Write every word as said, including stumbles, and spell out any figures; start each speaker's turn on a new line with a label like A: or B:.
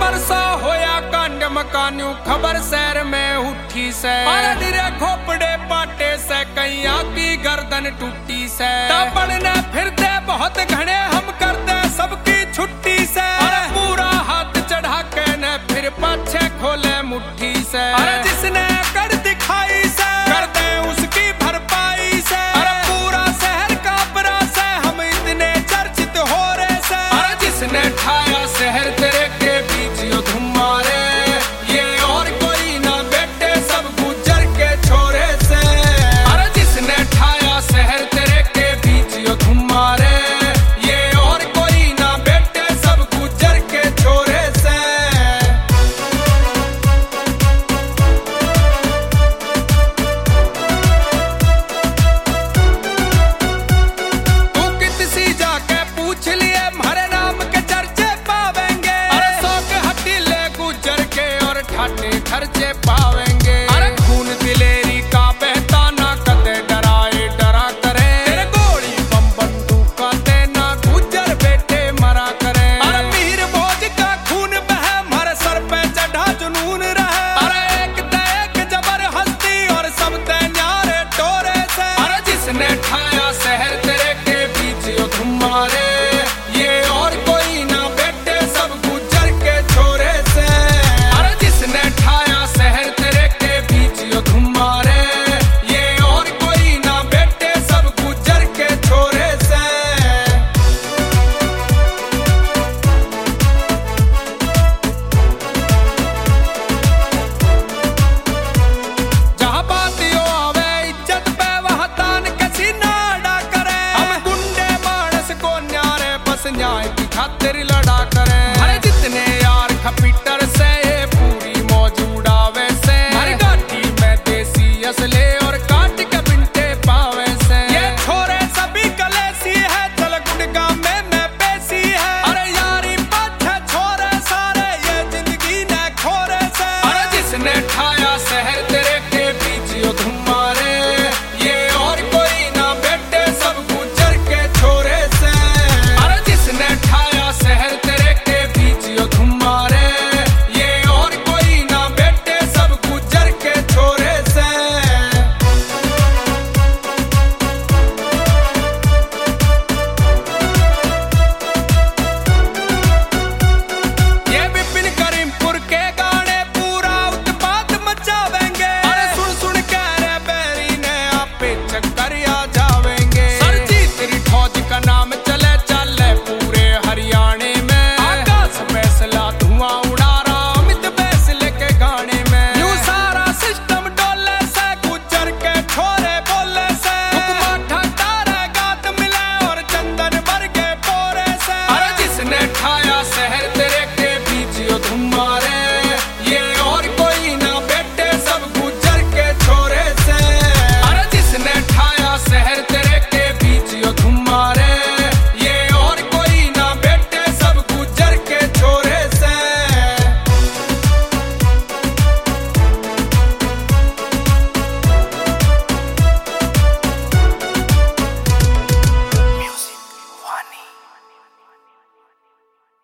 A: परसा होया कांड मकान्यू खबर शहर में उठी से। अरे धीरे खोपड़े पाटे से कैया की गर्दन टूटी से। पढ़ने फिरते बहुत घने हम करते सबकी छुट्टी से। अरे पूरा हाथ चढ़ा के न फिर पाछे खोले मुट्ठी से। अरे जिसने कर दिखाई से करते उसकी भरपाई से। अरे पूरा शहर का बरा से हम इतने चर्चित हो रहे से। अरे जिसने ठाया शहर तेरे के बीच यो धुम मारे ये और कोई ना बेटे सब गुजर के छोरे से। अरे जिसने ठाया शहर तेरे के बीच यो धुम मारे ये और कोई ना बेटे सब गुजर के छोरे से। तू कितसी जाके पूछ लिए हमारे नाम के चर्चे पावेंगे। अरे सौ के हटीले गुजर के और ठाटे खर्चे पावेंगे। अरे खून दिलेरी का बहता ना कदे डराए डरा करे। तेरे गोली बम बंदूका देना गुजर बेटे मरा करे। अरे वीर भोज का खून बहे हमारे सर पे चढ़ा जुनून रहे। अरे एक ते एक जबर हस्ती और सब ते न्यारे टोरे से। अरे जिसने ठाया शहर तेरे के बीच यो धुम मारे ये और कोई ना बेटे सब गुजर के छोरे से। अरे जिसने ठाया शहर तेरे के बीच यो धुम मारे ये और कोई ना बेटे सब गुजर के छोरे से। जहाँ बात यो आवे इज्जत पे वहाँ तान के सीना अड़ा करे। हम गुंडे मानस को न्यारे बस न्याय की खातिर लड़ा करे। अरे जितने यार खपीटर से ये पूरी मौज उड़ावे से। हर गाठी में देसी असले और काट के बिंटे पावे से। ये छोरे सभी कलेसी है चल गुड़गा में मैं पेशी है। अरे यारी पाछे छोरे सारे ये जिंदगी ने खोरे से। अरे जिसने ठा